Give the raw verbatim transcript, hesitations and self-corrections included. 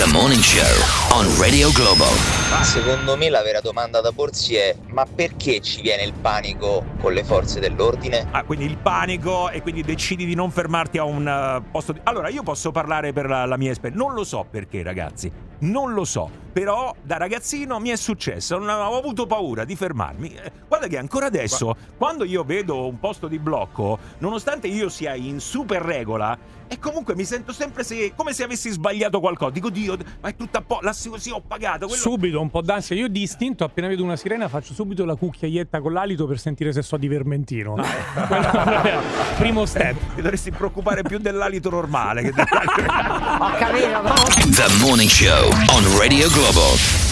The Morning Show on Radio Globo. Secondo me la vera domanda da porsi è: ma perché ci viene il panico con le forze dell'ordine? Ah, quindi il panico, e quindi decidi di non fermarti a un uh, posto di... Allora, io posso parlare per la, la mia esperienza. Non lo so perché, ragazzi, non lo so. Però da ragazzino mi è successo, non avevo avuto paura di fermarmi. Eh, guarda che ancora adesso, Ma... quando io vedo un posto di blocco, nonostante io sia in super regola, e comunque mi sento sempre se, come se avessi sbagliato qualcosa. Dico, Dio, ma è tutta po', la, sì, ho pagato quello... Subito un po' d'ansia. Io di istinto, appena vedo una sirena, faccio subito la cucchiaietta con l'alito per sentire se so di vermentino. Primo step. Ti dovresti preoccupare più dell'alito normale che dell'alito. Ho capito, no? The Morning Show on Radio Globo.